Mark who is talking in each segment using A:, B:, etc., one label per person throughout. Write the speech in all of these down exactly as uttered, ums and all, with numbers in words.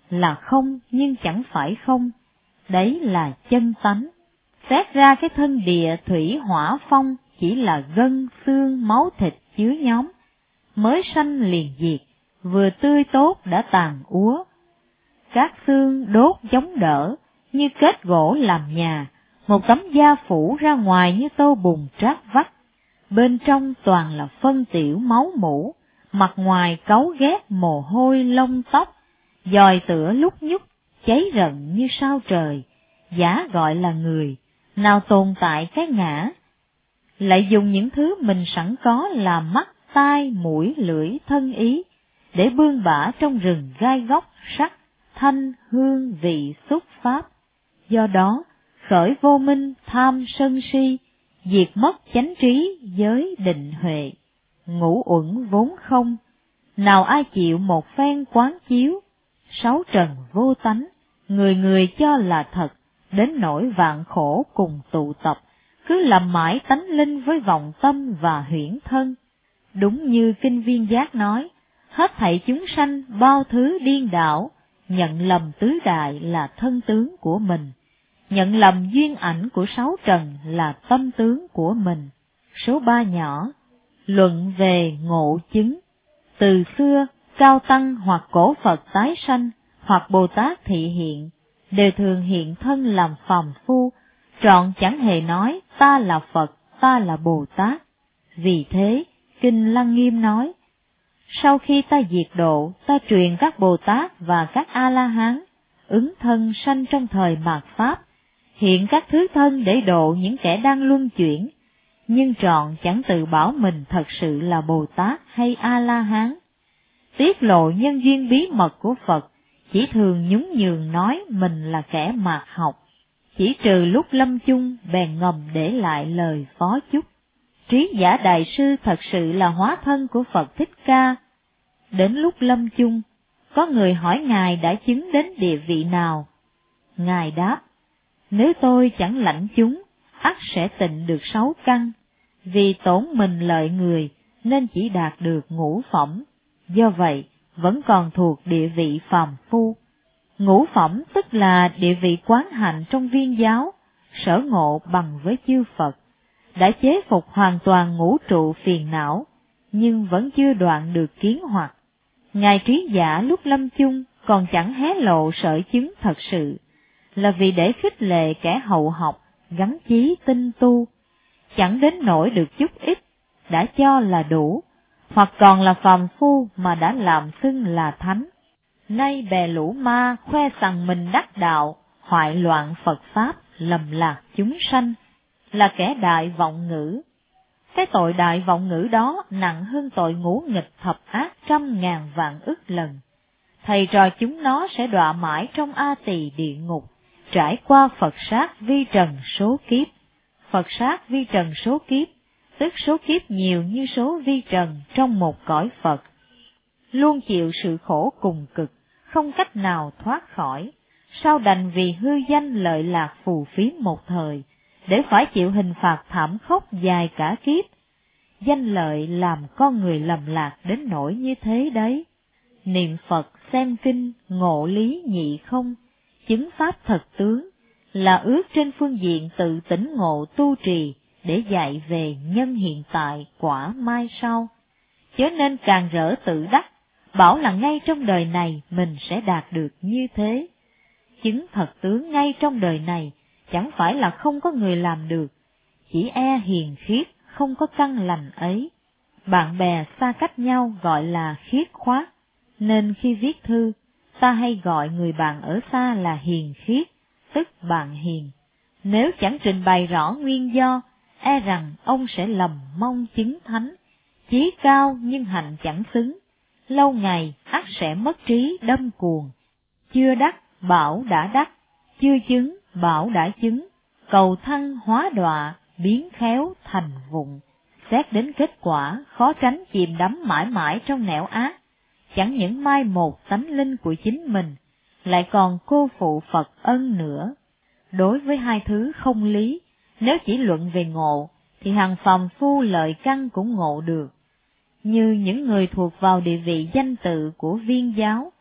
A: là không nhưng chẳng phải không, đấy là chân tánh. Xét ra cái thân địa thủy hỏa phong chỉ là gân, xương, máu thịt chứa nhóm, mới sanh liền diệt, vừa tươi tốt đã tàn úa. Các xương đốt chống đỡ, như kết gỗ làm nhà, một tấm da phủ ra ngoài như tô bùn trát vách, bên trong toàn là phân tiểu máu mủ, mặt ngoài cáu ghét mồ hôi lông tóc, dòi tựa lúc nhúc, cháy rận như sao trời, giả gọi là người, nào tồn tại cái ngã. Lại dùng những thứ mình sẵn có là mắt, tai, mũi, lưỡi, thân ý, để bươn bả trong rừng gai góc, sắc, thanh, hương, vị, xúc, pháp. Do đó, khởi vô minh, tham, sân si, diệt mất chánh trí, giới, định, huệ, ngũ uẩn vốn không. Nào ai chịu một phen quán chiếu, sáu trần vô tánh, người người cho là thật, đến nỗi vạn khổ cùng tụ tập, cứ lầm mãi tánh linh với vọng tâm và huyễn thân. Đúng như Kinh Viên Giác nói, hết thảy chúng sanh bao thứ điên đảo, nhận lầm tứ đại là thân tướng của mình, nhận lầm duyên ảnh của sáu trần là tâm tướng của mình. Số ba nhỏ, luận về ngộ chứng. Từ xưa, cao tăng hoặc cổ Phật tái sanh, hoặc Bồ Tát thị hiện, đều thường hiện thân làm phàm phu, trọn chẳng hề nói ta là Phật, ta là Bồ Tát. Vì thế, Kinh Lăng Nghiêm nói, sau khi ta diệt độ, ta truyền các Bồ Tát và các A-la-hán, ứng thân sanh trong thời mạt Pháp, hiện các thứ thân để độ những kẻ đang luân chuyển, nhưng trọn chẳng tự bảo mình thật sự là Bồ Tát hay A-la-hán. Tiết lộ nhân duyên bí mật của Phật, chỉ thường nhún nhường nói mình là kẻ mạt học, chỉ trừ lúc lâm chung bèn ngầm để lại lời phó chúc. Trí giả đại sư thật sự là hóa thân của Phật Thích Ca. Đến lúc lâm chung, có người hỏi Ngài đã chứng đến địa vị nào? Ngài đáp, nếu tôi chẳng lãnh chúng, ắt sẽ tịnh được sáu căn, vì tổn mình lợi người nên chỉ đạt được ngũ phẩm, do vậy vẫn còn thuộc địa vị phàm phu. Ngũ phẩm tức là địa vị quán hạnh trong viên giáo, sở ngộ bằng với chư Phật, đã chế phục hoàn toàn ngũ trụ phiền não, nhưng vẫn chưa đoạn được kiến hoặc. Ngài trí giả lúc lâm chung còn chẳng hé lộ sở chứng thật sự, là vì để khích lệ kẻ hậu học, gắn chí tinh tu, chẳng đến nỗi được chút ít, đã cho là đủ, hoặc còn là phàm phu mà đã làm xưng là thánh. Nay bè lũ ma khoe rằng mình đắc đạo, hoại loạn Phật Pháp, lầm lạc chúng sanh, là kẻ đại vọng ngữ. Cái tội đại vọng ngữ đó nặng hơn tội ngũ nghịch thập ác trăm ngàn vạn ức lần. Thầy trò chúng nó sẽ đọa mãi trong A Tỳ địa ngục, trải qua Phật sát vi trần số kiếp. Phật sát vi trần số kiếp, tức số kiếp nhiều như số vi trần trong một cõi Phật. Luôn chịu sự khổ cùng cực, không cách nào thoát khỏi, sao đành vì hư danh lợi lạc phù phiếm một thời, để phải chịu hình phạt thảm khốc dài cả kiếp. Danh lợi làm con người lầm lạc đến nỗi như thế đấy. Niệm Phật, xem kinh, ngộ lý nhị không, chứng pháp thật tướng, là ước trên phương diện tự tỉnh ngộ tu trì, để dạy về nhân hiện tại quả mai sau. Chớ nên càng rỡ tự đắc, bảo là ngay trong đời này mình sẽ đạt được như thế. Chứng thật tướng ngay trong đời này, chẳng phải là không có người làm được, chỉ e hiền khiết, không có căn lành ấy. Bạn bè xa cách nhau gọi là khiết khoát, nên khi viết thư, ta hay gọi người bạn ở xa là hiền khiết, tức bạn hiền. Nếu chẳng trình bày rõ nguyên do, e rằng ông sẽ lầm mong chứng thánh, chí cao nhưng hạnh chẳng xứng, lâu ngày ắt sẽ mất trí đâm cuồng. Chưa đắc, bảo đã đắc, chưa chứng, bảo đã chứng, cầu thăng hóa đọa, biến khéo thành vụng. Xét đến kết quả, khó tránh chìm đắm mãi mãi trong nẻo ác, chẳng những mai một tánh linh của chính mình, lại còn cô phụ Phật ân nữa. Đối với hai thứ không lý, nếu chỉ luận về ngộ, thì hàng phàm phu lợi căn cũng ngộ được. Như những người thuộc vào địa vị danh tự của viên giáo,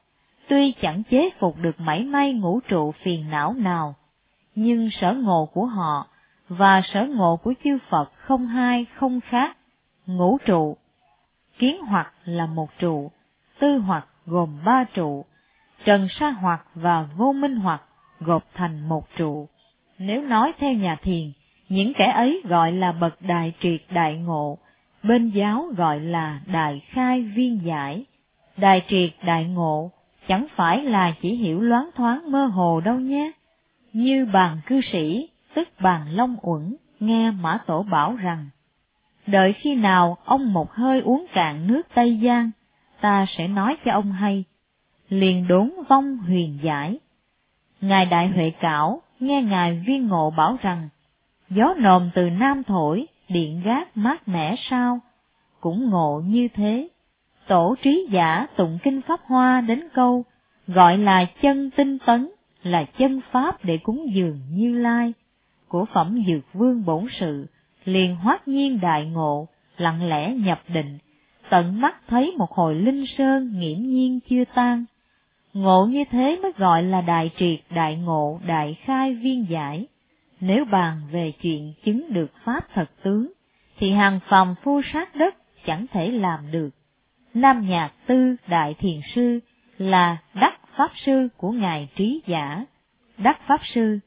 A: tuy chẳng chế phục được mảy may ngũ trụ phiền não nào, nhưng sở ngộ của họ và sở ngộ của chư Phật không hai không khác. Ngũ trụ, kiến hoặc là một trụ, tư hoặc gồm ba trụ, trần sa hoặc và vô minh hoặc gộp thành một trụ. Nếu nói theo nhà thiền, những kẻ ấy gọi là bậc đại triệt đại ngộ, bên giáo gọi là đại khai viên giải. Đại triệt đại ngộ chẳng phải là chỉ hiểu loáng thoáng mơ hồ đâu nhé. Như Bàn Cư Sĩ, tức Bàn Long Uẩn, nghe Mã Tổ bảo rằng, đợi khi nào ông một hơi uống cạn nước Tây Giang, ta sẽ nói cho ông hay. Liền đốn vong huyền giải. Ngài Đại Huệ Cảo nghe Ngài Viên Ngộ bảo rằng, gió nồm từ Nam thổi, điện gác mát mẻ sao, cũng ngộ như thế. Tổ trí giả tụng kinh Pháp Hoa đến câu, gọi là chân tinh tấn, là chân pháp để cúng dường Như Lai, của phẩm Dược Vương Bổn Sự, liền hoát nhiên đại ngộ, lặng lẽ nhập định, tận mắt thấy một hồi linh sơn nghiễm nhiên chưa tan. Ngộ như thế mới gọi là đại triệt đại ngộ đại khai viên giải. Nếu bàn về chuyện chứng được pháp thật tướng, thì hàng phàm phu sát đất chẳng thể làm được. Nam Nhạc Tư Đại Thiền Sư là đắc pháp sư của Ngài Trí Giả. Đắc pháp sư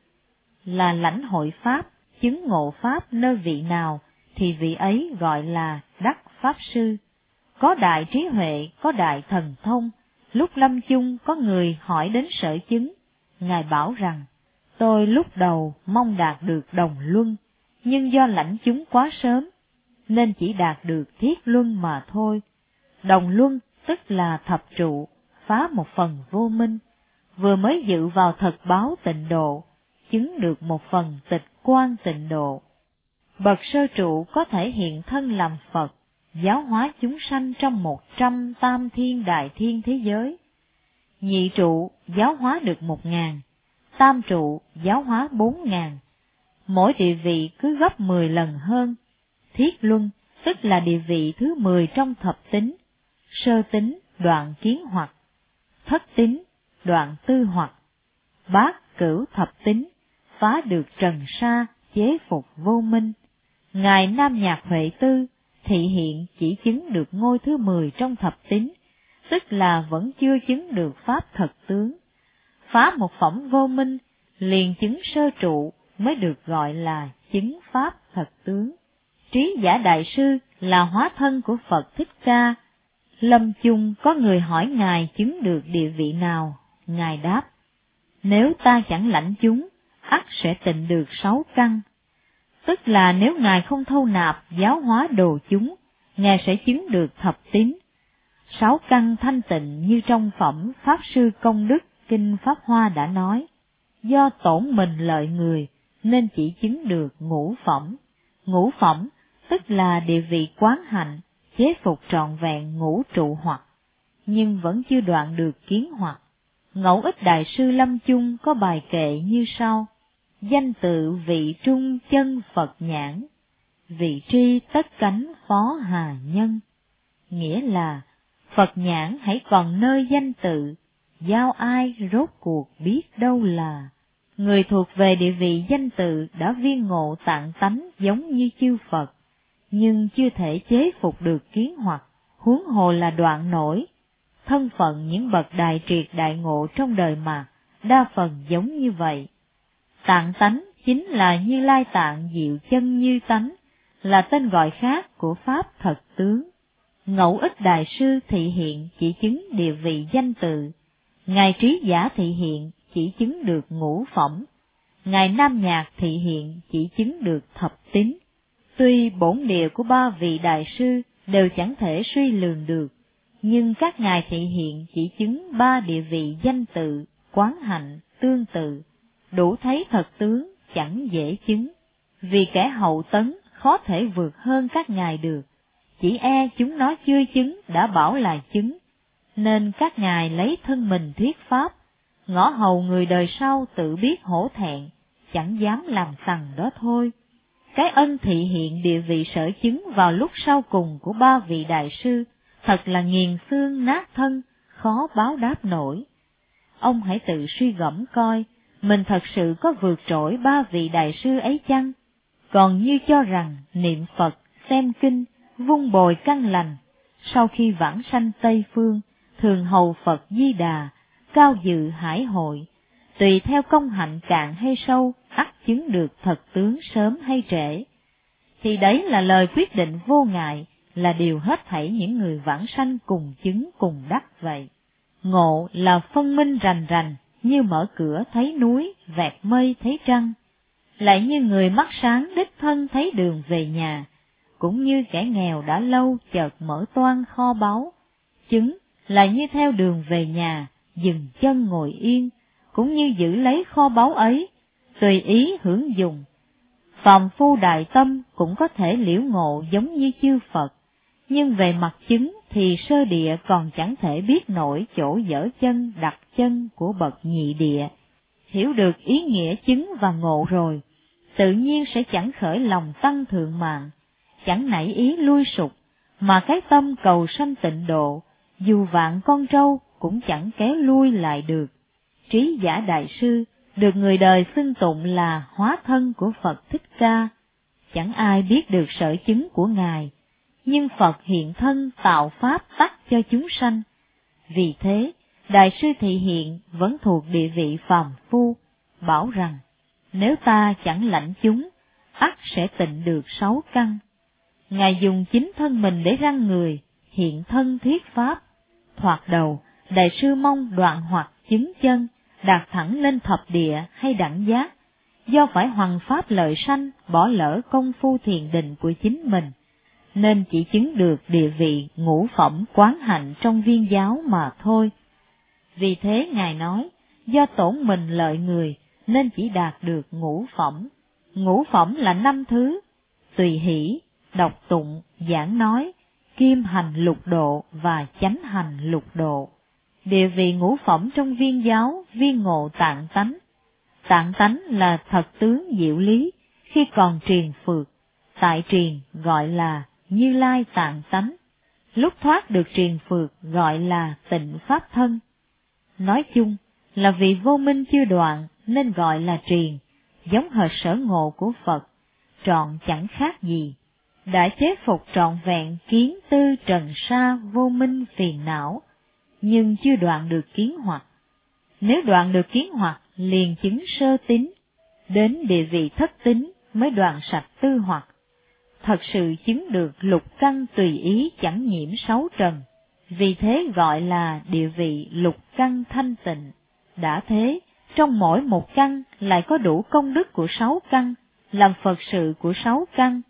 A: là lãnh hội pháp, chứng ngộ pháp nơi vị nào, thì vị ấy gọi là đắc pháp sư. Có đại trí huệ, có đại thần thông. Lúc lâm chung có người hỏi đến sở chứng, Ngài bảo rằng, tôi lúc đầu mong đạt được đồng luân, nhưng do lãnh chúng quá sớm, nên chỉ đạt được thiết luân mà thôi. Đồng luân tức là thập trụ, phá một phần vô minh, vừa mới dự vào thật báo tịnh độ, chứng được một phần tịch quan tịnh độ. Bậc sơ trụ có thể hiện thân làm Phật, giáo hóa chúng sanh trong một trăm tam thiên đại thiên thế giới. Nhị trụ giáo hóa được một ngàn, tam trụ giáo hóa bốn ngàn, mỗi địa vị cứ gấp mười lần hơn. Thiết luân tức là địa vị thứ mười trong thập tính, sơ tính đoạn kiến hoặc, thất tính đoạn tư hoặc, bát cửu thập tính phá được trần sa, chế phục vô minh. Ngài Nam Nhạc Huệ Tư thị hiện chỉ chứng được ngôi thứ mười trong thập tính, tức là vẫn chưa chứng được pháp thật tướng. Phá một phẩm vô minh, liền chứng sơ trụ mới được gọi là chứng pháp thật tướng. Trí Giả Đại Sư là hóa thân của Phật Thích Ca. Lâm chung có người hỏi Ngài chứng được địa vị nào, Ngài đáp, nếu ta chẳng lãnh chúng, ắt sẽ tịnh được sáu căn. Tức là nếu Ngài không thâu nạp giáo hóa đồ chúng, Ngài sẽ chứng được thập tín. Sáu căn thanh tịnh như trong phẩm Pháp Sư Công Đức Kinh Pháp Hoa đã nói, do tổn mình lợi người nên chỉ chứng được ngũ phẩm. Ngũ phẩm tức là địa vị quán hạnh, chế phục trọn vẹn ngũ trụ hoặc, nhưng vẫn chưa đoạn được kiến hoặc. Ngẫu Ích Đại Sư Lâm Chung có bài kệ như sau: danh tự vị trung chân Phật nhãn, vị tri tất cánh phó hà nhân. Nghĩa là Phật nhãn hãy còn nơi danh tự, giao ai rốt cuộc biết đâu là. Người thuộc về địa vị danh tự đã viên ngộ tạng tánh giống như chư Phật, nhưng chưa thể chế phục được kiến hoặc, huống hồ là đoạn nổi. Thân phận những bậc đại triệt đại ngộ trong đời mà, đa phần giống như vậy. Tạng tánh chính là Như Lai tạng diệu chân như tánh, là tên gọi khác của Pháp thật tướng. Ngẫu Ích Đại Sư thị hiện chỉ chứng địa vị danh tự, Ngài Trí Giả thị hiện chỉ chứng được ngũ phẩm, Ngài Nam Nhạc thị hiện chỉ chứng được thập tín. Tuy bổn địa của ba vị đại sư đều chẳng thể suy lường được, nhưng các ngài thị hiện chỉ chứng ba địa vị danh tự, quán hạnh, tương tự, đủ thấy thật tướng chẳng dễ chứng. Vì kẻ hậu tấn khó thể vượt hơn các ngài được, chỉ e chúng nó chưa chứng đã bảo là chứng, nên các ngài lấy thân mình thuyết pháp, ngõ hầu người đời sau tự biết hổ thẹn, chẳng dám làm sằng đó thôi. Cái ân thị hiện địa vị sở chứng vào lúc sau cùng của ba vị đại sư thật là nghiền xương nát thân, khó báo đáp nổi. ông hãy tự suy gẫm coi, mình thật sự có vượt trội ba vị đại sư ấy chăng? Còn như cho rằng niệm Phật, xem kinh, vun bồi căn lành, sau khi vãng sanh Tây Phương, thường hầu Phật Di Đà, cao dự hải hội, tùy theo công hạnh cạn hay sâu, ắt chứng được thật tướng sớm hay trễ. Thì đấy là lời quyết định vô ngại, là điều hết thảy những người vãng sanh cùng chứng cùng đắc vậy. Ngộ là phân minh rành rành, như mở cửa thấy núi, vẹt mây thấy trăng. Lại như người mắt sáng đích thân thấy đường về nhà, cũng như kẻ nghèo đã lâu chợt mở toan kho báu. Chứng là như theo đường về nhà, dừng chân ngồi yên, cũng như giữ lấy kho báu ấy, tùy ý hưởng dùng. Phàm phu đại tâm cũng có thể liễu ngộ giống như chư Phật, nhưng về mặt chứng thì sơ địa còn chẳng thể biết nổi chỗ dở chân đặt chân của bậc nhị địa. Hiểu được ý nghĩa chứng và ngộ rồi, tự nhiên sẽ chẳng khởi lòng tăng thượng mạng, chẳng nảy ý lui sụp, mà cái tâm cầu sanh tịnh độ, dù vạn con trâu cũng chẳng kéo lui lại được. Trí giả đại sư được người đời xưng tụng là hóa thân của Phật Thích Ca, chẳng ai biết được sở chứng của Ngài, nhưng Phật hiện thân tạo pháp tắc cho chúng sanh. Vì thế, đại sư thị hiện vẫn thuộc địa vị phàm phu, bảo rằng, nếu ta chẳng lãnh chúng, ắt sẽ tịnh được sáu căn. Ngài dùng chính thân mình để răng người, hiện thân thuyết pháp. Thoạt đầu, đại sư mong đoạn hoặc chứng chân, đạt thẳng lên thập địa hay đẳng giác, do phải hoằng pháp lợi sanh, bỏ lỡ công phu thiền định của chính mình, nên chỉ chứng được địa vị ngũ phẩm quán hạnh trong viên giáo mà thôi. Vì thế Ngài nói, do tổn mình lợi người, nên chỉ đạt được ngũ phẩm. Ngũ phẩm là năm thứ: tùy hỷ, đọc tụng, giảng nói, kim hành lục độ và chánh hành lục độ. Địa vị ngũ phẩm trong viên giáo viên ngộ tạng tánh. Tạng tánh là thật tướng diệu lý, khi còn triền phược, tại triền gọi là Như Lai tạng tánh, lúc thoát được triền phược gọi là tịnh pháp thân. Nói chung là vì vô minh chưa đoạn nên gọi là triền, giống hệt sở ngộ của Phật, trọn chẳng khác gì. Đã chế phục trọn vẹn kiến tư trần sa vô minh phiền não, nhưng chưa đoạn được kiến hoặc. Nếu đoạn được kiến hoặc liền chứng sơ tín, đến địa vị thất tín mới đoạn sạch tư hoặc. Thật sự chứng được lục căn tùy ý chẳng nhiễm sáu trần, vì thế gọi là địa vị lục căn thanh tịnh. Đã thế, trong mỗi một căn lại có đủ công đức của sáu căn, làm Phật sự của sáu căn.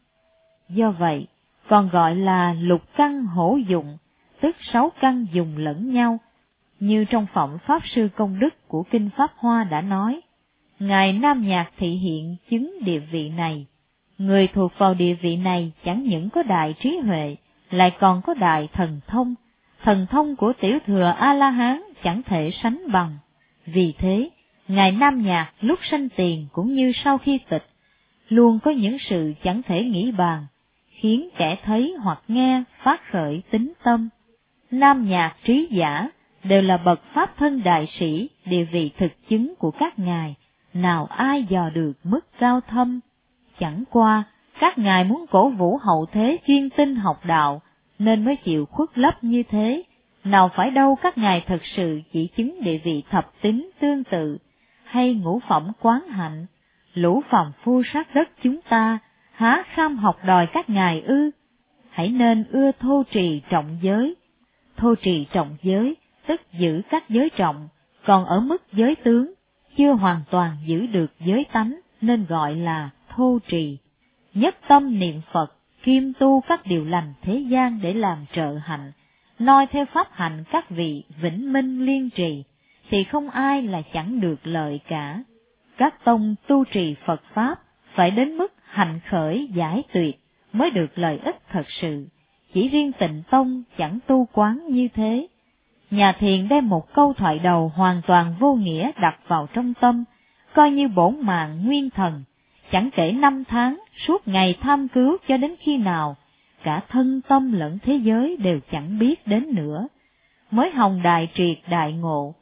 A: Do vậy, còn gọi là lục căn hỗ dụng, tức sáu căn dùng lẫn nhau, như trong phẩm Pháp Sư Công Đức của Kinh Pháp Hoa đã nói. Ngài Nam Nhạc thị hiện chứng địa vị này. Người thuộc vào địa vị này chẳng những có đại trí huệ, lại còn có đại thần thông. Thần thông của tiểu thừa A-la-hán chẳng thể sánh bằng. Vì thế, Ngài Nam Nhạc lúc sanh tiền cũng như sau khi tịch, luôn có những sự chẳng thể nghĩ bàn, khiến kẻ thấy hoặc nghe phát khởi tín tâm. Nam Nhạc trí giả đều là bậc pháp thân đại sĩ, địa vị thực chứng của các ngài, nào ai dò được mức cao thâm. Chẳng qua, các ngài muốn cổ vũ hậu thế chuyên tinh học đạo, nên mới chịu khuất lấp như thế, nào phải đâu các ngài thật sự chỉ chứng địa vị thập tín tương tự, hay ngũ phẩm quán hạnh. Lũ phàm phu sát đất chúng ta, há kham học đòi các ngài ư? Hãy nên ưa thô trì trọng giới. Thô trì trọng giới, tức giữ các giới trọng, còn ở mức giới tướng, chưa hoàn toàn giữ được giới tánh, nên gọi là thô trì. Nhất tâm niệm Phật, kiêm tu các điều lành thế gian để làm trợ hạnh, noi theo pháp hạnh các vị vĩnh minh liên trì, thì không ai là chẳng được lợi cả. Các tông tu trì Phật Pháp phải đến mức hành khởi giải tuyệt mới được lợi ích thật sự, chỉ riêng Tịnh Tông chẳng tu quán như thế. Nhà thiền đem một câu thoại đầu hoàn toàn vô nghĩa đặt vào trong tâm, coi như bổn mạng nguyên thần, chẳng kể năm tháng, suốt ngày tham cứu cho đến khi nào, cả thân tâm lẫn thế giới đều chẳng biết đến nữa. Mới hồng đại triệt đại ngộ,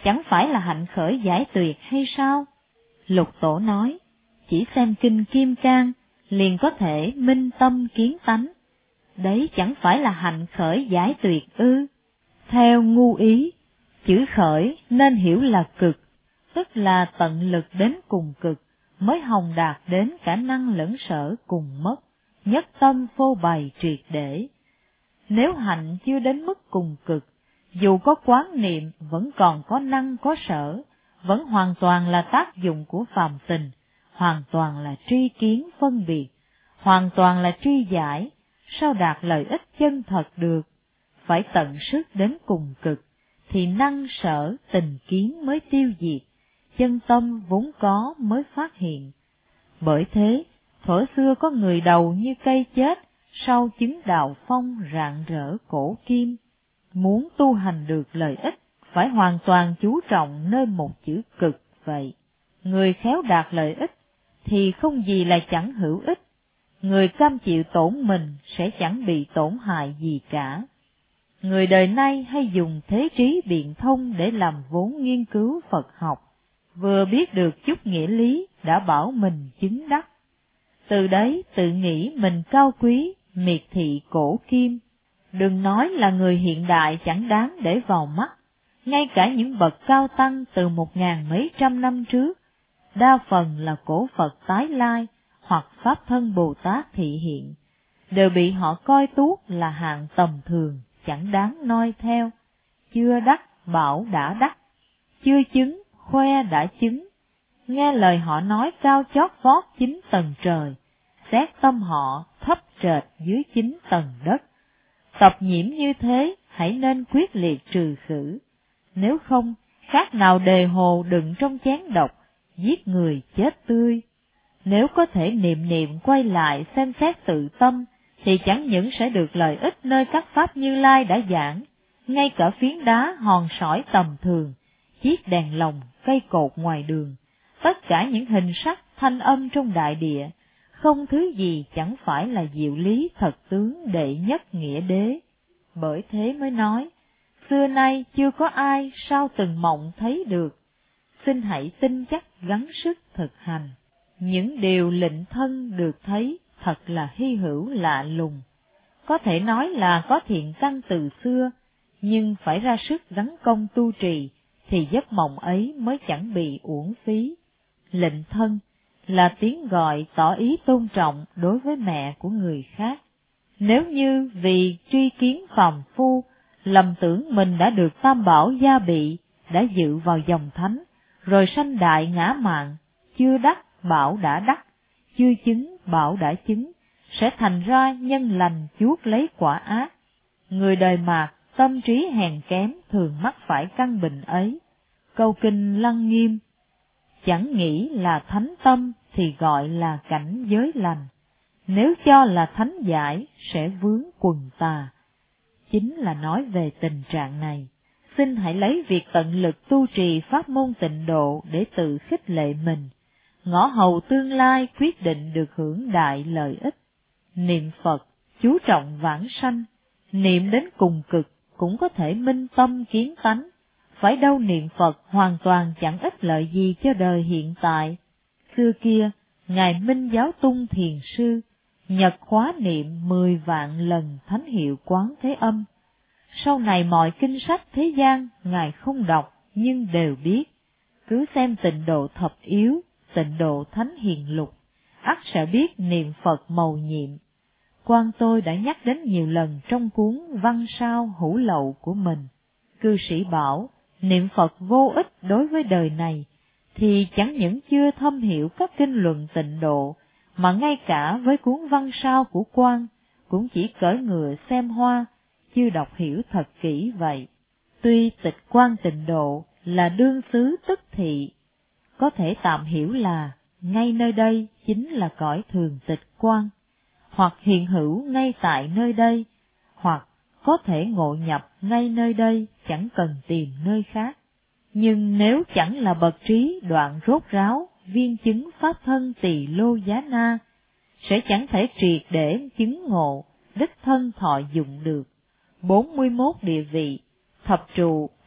A: chẳng phải là hạnh khởi giải tuyệt hay sao? Lục Tổ nói, chỉ xem kinh Kim Cang, liền có thể minh tâm kiến tánh. Đấy chẳng phải là hạnh khởi giải tuyệt ư? Theo ngu ý, chữ khởi nên hiểu là cực, tức là tận lực đến cùng cực, mới hồng đạt đến cả năng lẫn sở cùng mất, nhất tâm phô bày triệt để. Nếu hạnh chưa đến mức cùng cực, dù có quán niệm vẫn còn có năng có sở, vẫn hoàn toàn là tác dụng của phàm tình, hoàn toàn là tri kiến phân biệt, hoàn toàn là tri giải, sao đạt lợi ích chân thật được? Phải tận sức đến cùng cực, thì năng sở tình kiến mới tiêu diệt, chân tâm vốn có mới phát hiện. Bởi thế, thuở xưa có người đầu như cây chết, sau chứng đạo phong rạng rỡ cổ kim. Muốn tu hành được lợi ích, phải hoàn toàn chú trọng nơi một chữ cực vậy. Người khéo đạt lợi ích, thì không gì là chẳng hữu ích. Người cam chịu tổn mình sẽ chẳng bị tổn hại gì cả. Người đời nay hay dùng thế trí biện thông để làm vốn nghiên cứu Phật học, vừa biết được chút nghĩa lý đã bảo mình chứng đắc. Từ đấy tự nghĩ mình cao quý, miệt thị cổ kim. Đừng nói là người hiện đại chẳng đáng để vào mắt, ngay cả những bậc cao tăng từ một ngàn mấy trăm năm trước, đa phần là cổ Phật tái lai hoặc Pháp Thân Bồ Tát thị hiện, đều bị họ coi tuốt là hạng tầm thường, chẳng đáng noi theo. Chưa đắc bảo đã đắc, chưa chứng khoe đã chứng. Nghe lời họ nói cao chót vót chín tầng trời, xét tâm họ thấp trệt dưới chín tầng đất. Tập nhiễm như thế hãy nên quyết liệt trừ khử, nếu không khác nào đề hồ đựng trong chén độc, giết người chết tươi. Nếu có thể niệm niệm quay lại xem xét tự tâm, thì chẳng những sẽ được lợi ích nơi các pháp Như Lai đã giảng, ngay cả phiến đá hòn sỏi tầm thường, chiếc đèn lồng, cây cột ngoài đường, tất cả những hình sắc thanh âm trong đại địa, không thứ gì chẳng phải là diệu lý thật tướng đệ nhất nghĩa đế. Bởi thế mới nói, xưa nay chưa có ai sao từng mộng thấy được. Xin hãy tin chắc gắng sức thực hành. Những điều lệnh thân được thấy thật là hy hữu lạ lùng. Có thể nói là có thiện căn từ xưa, nhưng phải ra sức gắng công tu trì, thì giấc mộng ấy mới chẳng bị uổng phí. Lệnh thân là tiếng gọi tỏ ý tôn trọng đối với mẹ của người khác. Nếu như vì tri kiến phàm phu, lầm tưởng mình đã được tam bảo gia bị, đã dự vào dòng thánh, rồi sanh đại ngã mạn, chưa đắc bảo đã đắc, chưa chứng bảo đã chứng, sẽ thành ra nhân lành chuốc lấy quả ác. Người đời mạt, tâm trí hèn kém thường mắc phải căn bệnh ấy. Câu kinh Lăng Nghiêm, chẳng nghĩ là thánh tâm thì gọi là cảnh giới lành, nếu cho là thánh giải sẽ vướng quần tà. Chính là nói về tình trạng này. Xin hãy lấy việc tận lực tu trì pháp môn tịnh độ để tự khích lệ mình, ngõ hầu tương lai quyết định được hưởng đại lợi ích. Niệm Phật, chú trọng vãng sanh, niệm đến cùng cực cũng có thể minh tâm kiến tánh. Phải đâu niệm Phật hoàn toàn chẳng ích lợi gì cho đời hiện tại. Xưa kia, Ngài Minh Giáo Tung Thiền Sư, nhật khóa niệm mười vạn lần thánh hiệu Quán Thế Âm. Sau này mọi kinh sách thế gian Ngài không đọc nhưng đều biết. Cứ xem Tịnh Độ Thập Yếu, Tịnh Độ Thánh Hiền Lục, ắt sẽ biết niệm Phật mầu nhiệm. Quan tôi đã nhắc đến nhiều lần trong cuốn Văn Sao Hữu Lậu của mình. Cư sĩ bảo, niệm Phật vô ích đối với đời này, thì chẳng những chưa thâm hiểu các kinh luận tịnh độ, mà ngay cả với cuốn Văn Sao của Quan, cũng chỉ cởi ngựa xem hoa, chưa đọc hiểu thật kỹ vậy. Tuy tịch quan tịnh độ là đương xứ tức thị, có thể tạm hiểu là ngay nơi đây chính là cõi thường tịch quan, hoặc hiện hữu ngay tại nơi đây, hoặc có thể ngộ nhập ngay nơi đây, chẳng cần tìm nơi khác. Nhưng nếu chẳng là bậc trí đoạn rốt ráo, viên chứng pháp thân tỳ lô giá na, sẽ chẳng thể triệt để chứng ngộ, đích thân thọ dụng được. bốn mươi mốt địa vị, thập trụ,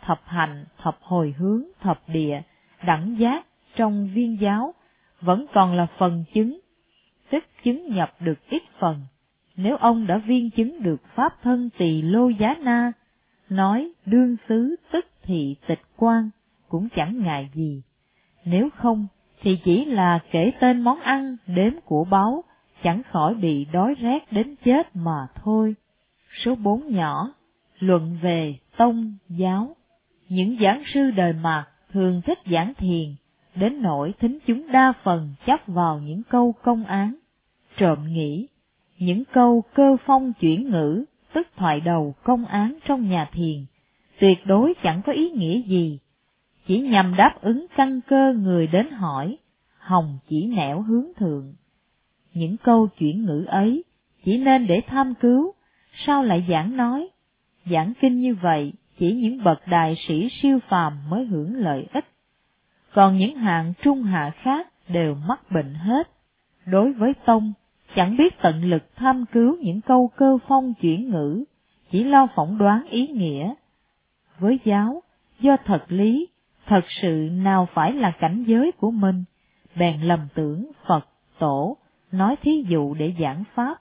A: thập hạnh, thập hồi hướng, thập địa, đẳng giác trong viên giáo, vẫn còn là phần chứng, tức chứng nhập được ít phần. Nếu ông đã viên chứng được pháp thân Tỳ Lô Giá Na, nói đương xứ tức thị tịch quan, cũng chẳng ngại gì. Nếu không, thì chỉ là kể tên món ăn, đếm của báu, chẳng khỏi bị đói rét đến chết mà thôi. Số bốn nhỏ, luận về tông giáo. Những giảng sư đời Mạt thường thích giảng thiền, đến nỗi thính chúng đa phần chấp vào những câu công án. Trộm nghĩ, những câu cơ phong chuyển ngữ, tức thoại đầu công án trong nhà thiền, tuyệt đối chẳng có ý nghĩa gì, chỉ nhằm đáp ứng căn cơ người đến hỏi, hồng chỉ nẻo hướng thượng. Những câu chuyển ngữ ấy chỉ nên để tham cứu, sao lại giảng nói? Giảng kinh như vậy chỉ những bậc đại sĩ siêu phàm mới hưởng lợi ích, còn những hạng trung hạ khác đều mắc bệnh hết. Đối với tông, chẳng biết tận lực tham cứu những câu cơ phong chuyển ngữ, chỉ lo phỏng đoán ý nghĩa. Với giáo, do thật lý, thật sự nào phải là cảnh giới của mình, bèn lầm tưởng Phật, Tổ, nói thí dụ để giảng pháp.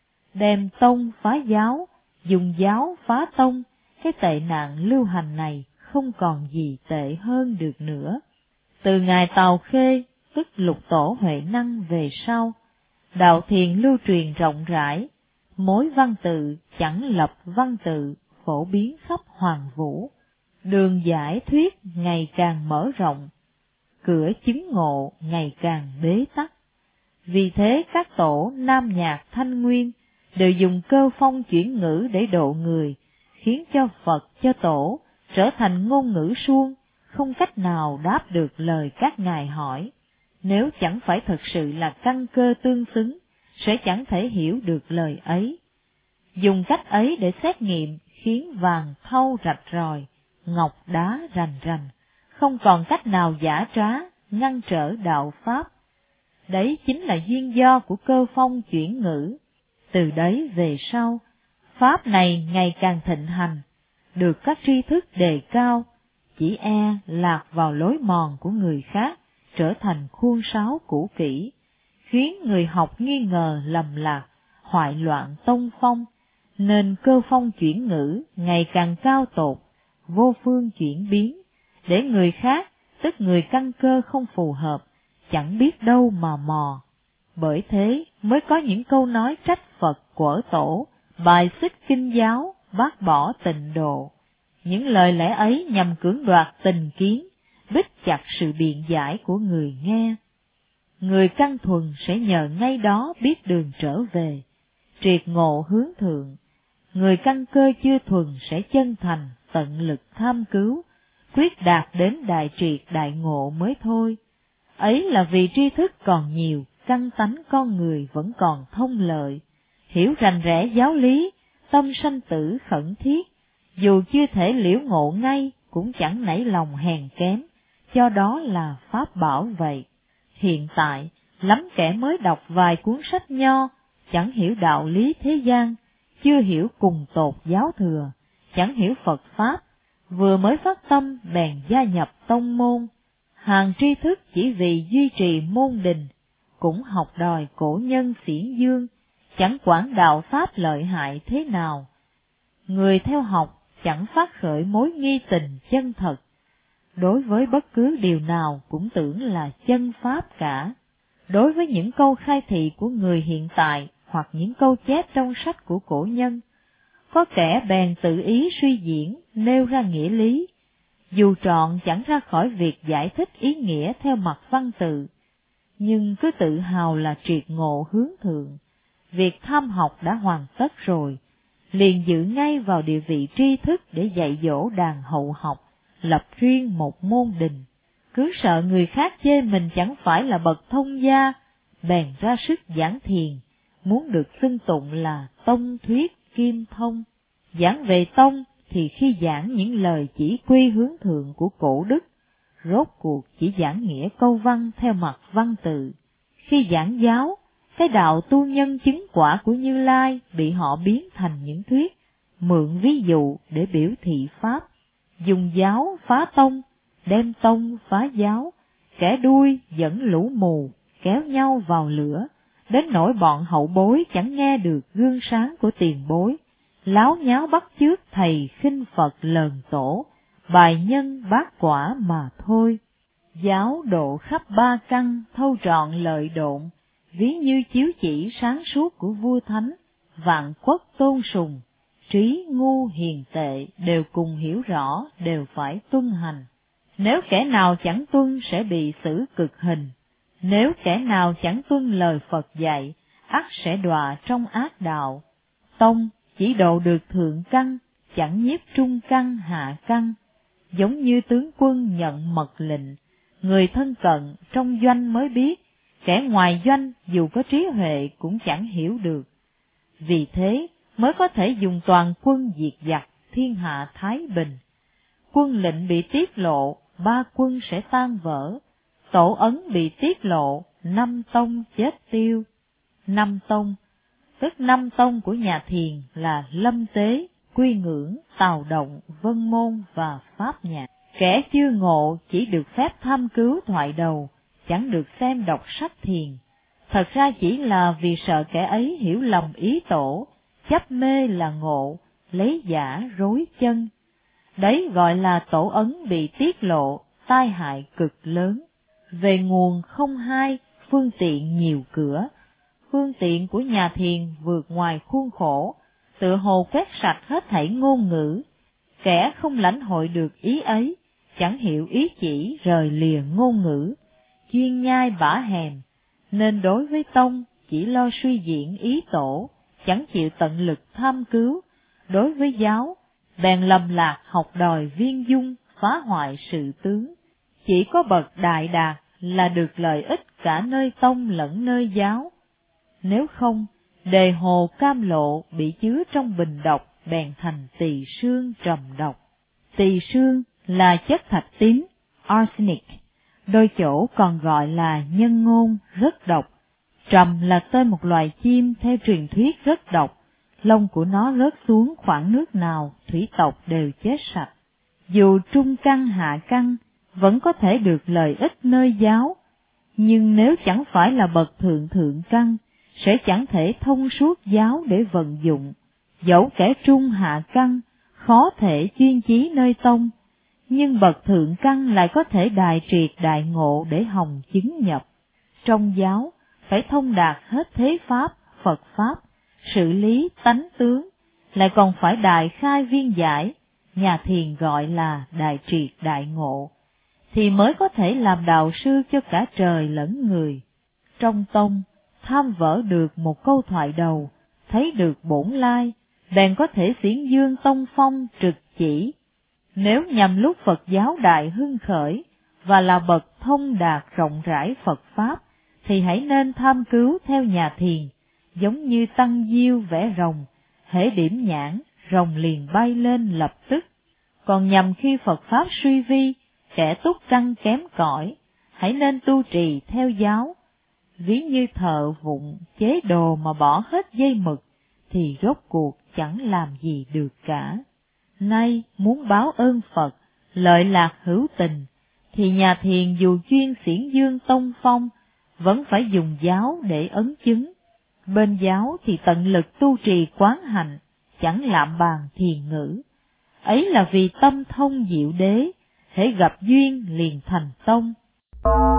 A: Đem tông phá giáo, dùng giáo phá tông, cái tệ nạn lưu hành này không còn gì tệ hơn được nữa. Từ ngày Tào Khê, tức Lục Tổ Huệ Năng về sau, đạo thiền lưu truyền rộng rãi, mối văn tự chẳng lập văn tự, phổ biến khắp hoàng vũ. Đường giải thuyết ngày càng mở rộng, cửa chứng ngộ ngày càng bế tắc. Vì thế các tổ Nam Nhạc Thanh Nguyên đều dùng cơ phong chuyển ngữ để độ người, khiến cho Phật cho tổ trở thành ngôn ngữ suông, không cách nào đáp được lời các ngài hỏi. Nếu chẳng phải thật sự là căn cơ tương xứng, sẽ chẳng thể hiểu được lời ấy. Dùng cách ấy để xét nghiệm khiến vàng thau rạch ròi, ngọc đá rành rành, không còn cách nào giả trá, ngăn trở đạo Pháp. Đấy chính là duyên do của cơ phong chuyển ngữ. Từ đấy về sau, Pháp này ngày càng thịnh hành, được các tri thức đề cao, chỉ e lạc vào lối mòn của người khác, trở thành khuôn sáo cũ kỹ, khiến người học nghi ngờ lầm lạc, hoại loạn tông phong, nên cơ phong chuyển ngữ ngày càng cao tột, vô phương chuyển biến, để người khác, tức người căn cơ không phù hợp, chẳng biết đâu mà mò. Bởi thế mới có những câu nói trách Phật quở tổ, bài xích kinh giáo, bác bỏ tịnh độ. Những lời lẽ ấy nhằm cưỡng đoạt tình kiến, bích chặt sự biện giải của người nghe. Người căn thuần sẽ nhờ ngay đó biết đường trở về, triệt ngộ hướng thượng. Người căn cơ chưa thuần sẽ chân thành, tận lực tham cứu, quyết đạt đến đại triệt đại ngộ mới thôi. Ấy là vì tri thức còn nhiều, căn tánh con người vẫn còn thông lợi, hiểu rành rẽ giáo lý, tâm sanh tử khẩn thiết, dù chưa thể liễu ngộ ngay, cũng chẳng nảy lòng hèn kém, cho đó là pháp bảo vậy. Hiện tại, lắm kẻ mới đọc vài cuốn sách nho, chẳng hiểu đạo lý thế gian, chưa hiểu cùng tột giáo thừa, chẳng hiểu Phật Pháp, vừa mới phát tâm bèn gia nhập tông môn, hàng tri thức chỉ vì duy trì môn đình, cũng học đòi cổ nhân xiển dương, chẳng quản đạo Pháp lợi hại thế nào. Người theo học chẳng phát khởi mối nghi tình chân thật, đối với bất cứ điều nào cũng tưởng là chân Pháp cả. Đối với những câu khai thị của người hiện tại hoặc những câu chép trong sách của cổ nhân, có kẻ bèn tự ý suy diễn, nêu ra nghĩa lý, dù trọn chẳng ra khỏi việc giải thích ý nghĩa theo mặt văn tự, nhưng cứ tự hào là triệt ngộ hướng thượng. Việc tham học đã hoàn tất rồi, liền dự ngay vào địa vị tri thức để dạy dỗ đàn hậu học, lập riêng một môn đình. Cứ sợ người khác chê mình chẳng phải là bậc thông gia, bèn ra sức giảng thiền, muốn được xưng tụng là tông thuyết kim thông. Giảng về tông thì khi giảng những lời chỉ quy hướng thượng của cổ đức, rốt cuộc chỉ giảng nghĩa câu văn theo mặt văn tự. Khi giảng giáo, cái đạo tu nhân chứng quả của Như Lai bị họ biến thành những thuyết, mượn ví dụ để biểu thị Pháp, dùng giáo phá tông, đem tông phá giáo, kẻ đuôi dẫn lũ mù, kéo nhau vào lửa, đến nỗi bọn hậu bối chẳng nghe được gương sáng của tiền bối, láo nháo bắt chước thầy khinh Phật lờn tổ, bài nhân bát quả mà thôi. Giáo độ khắp ba căn, thâu trọn lợi độn, ví như chiếu chỉ sáng suốt của vua thánh, vạn quốc tôn sùng, trí ngu hiền tệ đều cùng hiểu rõ, đều phải tuân hành. Nếu kẻ nào chẳng tuân sẽ bị xử cực hình, nếu kẻ nào chẳng tuân lời Phật dạy, ắt sẽ đọa trong ác đạo. Tông chỉ độ được thượng căn, chẳng nhiếp trung căn hạ căn, giống như tướng quân nhận mật lệnh, người thân cận trong doanh mới biết, kẻ ngoài doanh dù có trí huệ cũng chẳng hiểu được. Vì thế mới có thể dùng toàn quân diệt giặc, thiên hạ thái bình. Quân lệnh bị tiết lộ, ba quân sẽ tan vỡ, tổ ấn bị tiết lộ, năm tông chết tiêu. Năm tông, tức năm tông của nhà Thiền là Lâm Tế, Quy Ngưỡng, Tào Động, Vân Môn và Pháp Nhạc. Kẻ chưa ngộ chỉ được phép tham cứu thoại đầu, chẳng được xem đọc sách thiền. Thật ra chỉ là vì sợ kẻ ấy hiểu lầm ý tổ, chấp mê là ngộ, lấy giả rối chân. Đấy gọi là tổ ấn bị tiết lộ, tai hại cực lớn. Về nguồn không hai, phương tiện nhiều cửa. Phương tiện của nhà Thiền vượt ngoài khuôn khổ, tựa hồ quét sạch hết thảy ngôn ngữ. Kẻ không lãnh hội được ý ấy, chẳng hiểu ý chỉ rời lìa ngôn ngữ, chuyên nhai bả hèm, nên đối với tông chỉ lo suy diễn ý tổ, chẳng chịu tận lực tham cứu. Đối với giáo, bèn lầm lạc học đòi viên dung, phá hoại sự tướng. Chỉ có bậc đại đạt là được lợi ích cả nơi tông lẫn nơi giáo. Nếu không, đề hồ cam lộ bị chứa trong bình độc, bèn thành tỳ sương trầm độc. Tỳ sương là chất thạch tín, arsenic, đôi chỗ còn gọi là nhân ngôn, rất độc. Trầm là tên một loài chim theo truyền thuyết rất độc, lông của nó rớt xuống khoảng nước nào, thủy tộc đều chết sạch. Dù trung căn hạ căn, vẫn có thể được lợi ích nơi giáo, nhưng nếu chẳng phải là bậc thượng thượng căn, sẽ chẳng thể thông suốt giáo để vận dụng. Dẫu kẻ trung hạ căn, khó thể chuyên chí nơi tông, nhưng bậc thượng căn lại có thể đại triệt đại ngộ để hồng chứng nhập. Trong giáo, phải thông đạt hết thế pháp, Phật pháp, sự lý, tánh tướng, lại còn phải đại khai viên giải, nhà Thiền gọi là đại triệt đại ngộ, thì mới có thể làm đạo sư cho cả trời lẫn người. Trong tông, tham vỡ được một câu thoại đầu, thấy được bổn lai, bèn có thể xiển dương tông phong trực chỉ. Nếu nhằm lúc Phật giáo đại hưng khởi, và là bậc thông đạt rộng rãi Phật Pháp, thì hãy nên tham cứu theo nhà Thiền, giống như tăng diêu vẽ rồng, hễ điểm nhãn, rồng liền bay lên lập tức. Còn nhằm khi Phật Pháp suy vi, kẻ túc căn kém cỏi, hãy nên tu trì theo giáo. Ví như thợ vụng chế đồ mà bỏ hết dây mực, thì rốt cuộc chẳng làm gì được cả. Nay muốn báo ơn Phật, lợi lạc hữu tình, thì nhà Thiền dù chuyên xiển dương tông phong, vẫn phải dùng giáo để ấn chứng. Bên giáo thì tận lực tu trì quán hạnh, chẳng lạm bàn thiền ngữ. Ấy là vì tâm thông diệu đế, hễ gặp duyên liền thành tông.